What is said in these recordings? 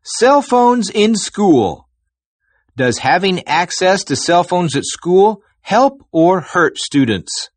Cell phones in school. Does having access to cell phones at school help or hurt students?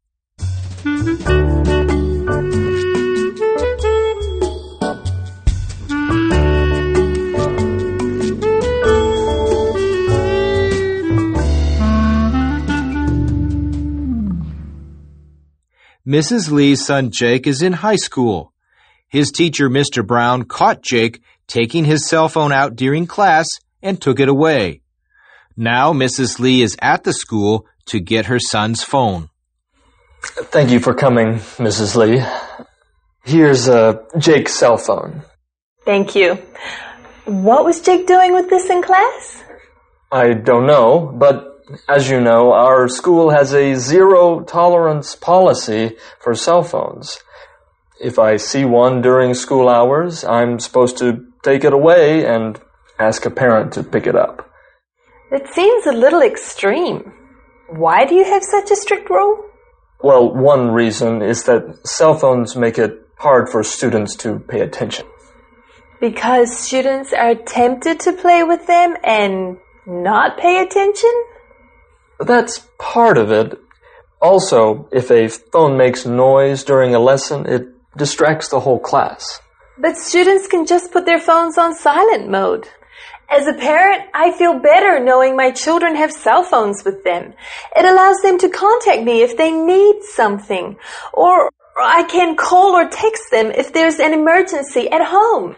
Mrs. Lee's son Jake is in high school. His teacher, Mr. Brown, caught Jake taking his cell phone out during class and took it away. Now Mrs. Lee is at the school to get her son's phone. Thank you for coming, Mrs. Lee. Here's Jake's cell phone. Thank you. What was Jake doing with this in class? I don't know, but as you know, our school has a zero-tolerance policy for cell phones. If I see one during school hours, I'm supposed to take it away and ask a parent to pick it up. That seems a little extreme. Why do you have such a strict rule? Well, one reason is that cell phones make it hard for students to pay attention. Because students are tempted to play with them and not pay attention? That's part of it. Also, if a phone makes noise during a lesson, it distracts the whole class. But students can just put their phones on silent mode. As a parent, I feel better knowing my children have cell phones with them. It allows them to contact me if they need something, or I can call or text them if there's an emergency at home.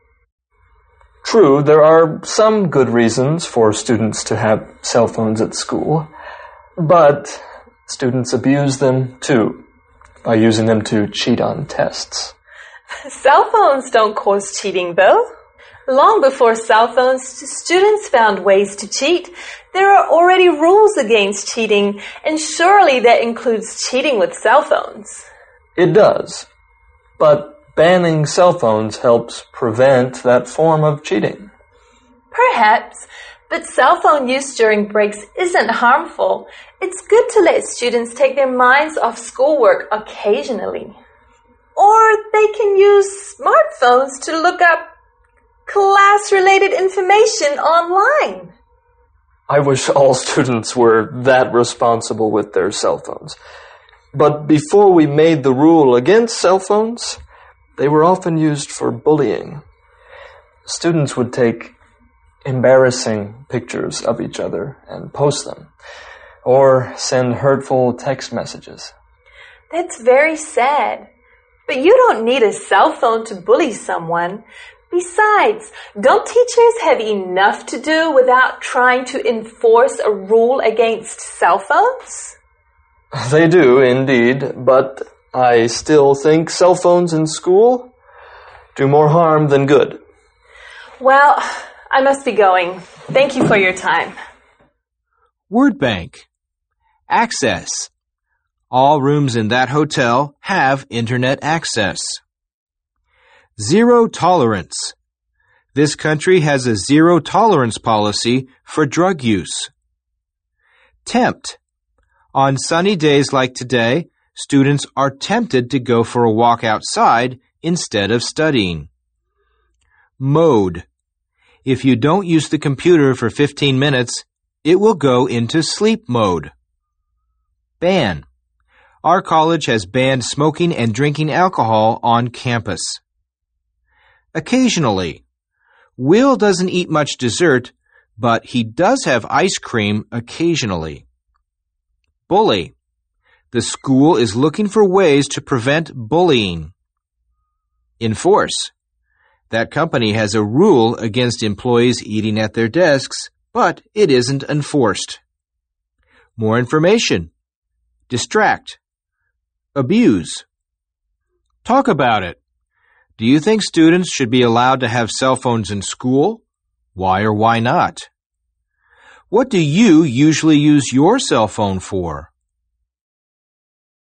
True, there are some good reasons for students to have cell phones at school, but students abuse them too, by using them to cheat on tests. Cell phones don't cause cheating, though. Long before cell phones, students found ways to cheat. There are already rules against cheating, and surely that includes cheating with cell phones. It does, but banning cell phones helps prevent that form of cheating. Perhaps, but cell phone use during breaks isn't harmful. It's good to let students take their minds off schoolwork occasionally. Or they can use smartphones to look up class-related information online. I wish all students were that responsible with their cell phones. But before we made the rule against cell phones, they were often used for bullying. Students would take embarrassing pictures of each other and post them, or send hurtful text messages. That's very sad. But you don't need a cell phone to bully someone. Besides, don't teachers have enough to do without trying to enforce a rule against cell phones? They do, indeed, but I still think cell phones in school do more harm than good. Well, I must be going. Thank you for your time. Word bank. Access. All rooms in that hotel have internet access. Zero tolerance. This country has a zero tolerance policy for drug use. Tempt. On sunny days like today, students are tempted to go for a walk outside instead of studying. Mode. If you don't use the computer for 15 minutes, it will go into sleep mode. Ban. Our college has banned smoking and drinking alcohol on campus. Occasionally. Will doesn't eat much dessert, but he does have ice cream occasionally. Bully. The school is looking for ways to prevent bullying. Enforce. That company has a rule against employees eating at their desks, but it isn't enforced. More information. Distract. Abuse. Talk about it. Do you think students should be allowed to have cell phones in school? Why or why not? What do you usually use your cell phone for?